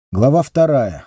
Глава 2.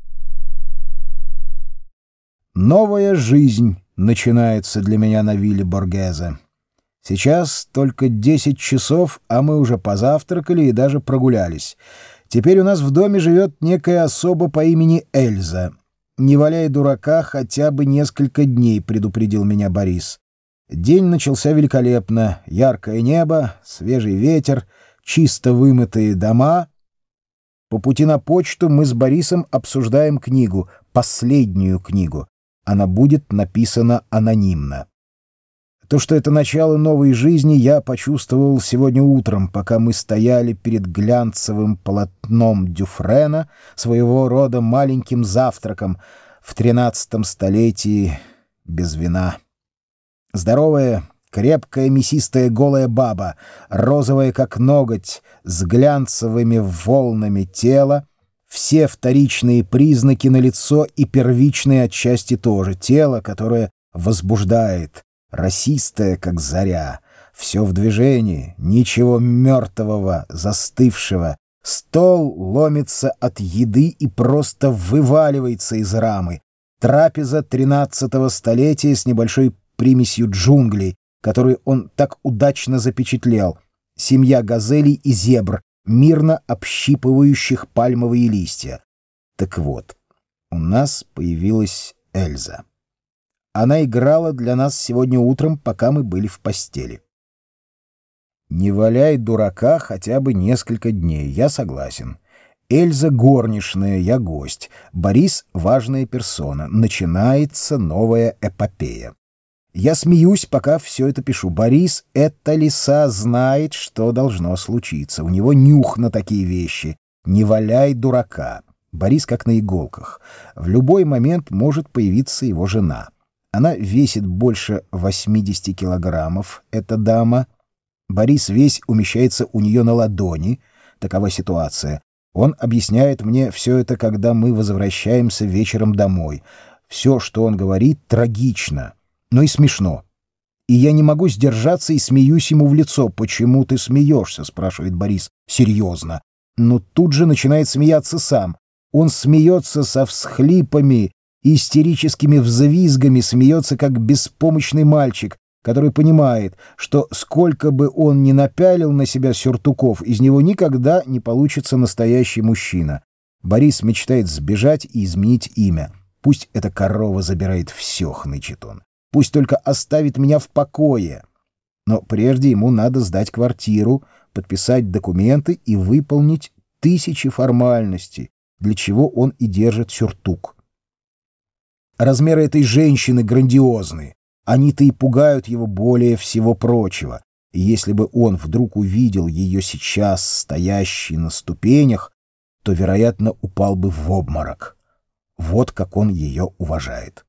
Новая жизнь начинается для меня на вилле Боргезе. Сейчас только 10 часов, а мы уже позавтракали и даже прогулялись. Теперь у нас в доме живет некая особа по имени Эльза. «Не валяй дурака хотя бы несколько дней», — предупредил меня Борис. День начался великолепно. Яркое небо, свежий ветер, чисто вымытые дома. По пути на почту мы с Борисом обсуждаем книгу, последнюю книгу. Она будет написана анонимно. То, что это начало новой жизни, я почувствовал сегодня утром, пока мы стояли перед глянцевым полотном Дюфрена, своего рода маленьким завтраком в 13 столетии без вина. Здоровая, крепкая, мясистая голая баба, розовая как ноготь, с глянцевыми волнами тела, все вторичные признаки налицо и первичные отчасти тоже. Тело, которое возбуждает, росистое, как заря, все в движении, ничего мертвого, застывшего. Стол ломится от еды и просто вываливается из рамы. Трапеза 13 столетия с небольшой примесью джунглей, который он так удачно запечатлел. Семья газелей и зебр, мирно общипывающих пальмовые листья. Так вот, у нас появилась Эльза. Она играла для нас сегодня утром, пока мы были в постели. Не валяй дурака хотя бы несколько дней, я согласен. Эльза горничная, я гость. Борис — важная персона. Начинается новая эпопея. Я смеюсь, пока все это пишу. Борис, эта лиса, знает, что должно случиться. У него нюх на такие вещи. Не валяй дурака. Борис как на иголках. В любой момент может появиться его жена. Она весит больше 80 килограммов, эта дама. Борис весь умещается у нее на ладони. Такова ситуация. Он объясняет мне все это, когда мы возвращаемся вечером домой. Все, что он говорит, трагично. Но и смешно. И я не могу сдержаться и смеюсь ему в лицо. «Почему ты смеешься?» — спрашивает Борис. «Серьезно». Но тут же начинает смеяться сам. Он смеется со всхлипами и истерическими взвизгами, смеется как беспомощный мальчик, который понимает, что сколько бы он ни напялил на себя сюртуков, из него никогда не получится настоящий мужчина. Борис мечтает сбежать и изменить имя. «Пусть эта корова забирает все», — хнычет он. Пусть только оставит меня в покое. Но прежде ему надо сдать квартиру, подписать документы и выполнить 1000 формальностей, для чего он и держит сюртук. Размеры этой женщины грандиозны. Они-то и пугают его более всего прочего. И если бы он вдруг увидел ее сейчас, стоящей на ступенях, то, вероятно, упал бы в обморок. Вот как он ее уважает.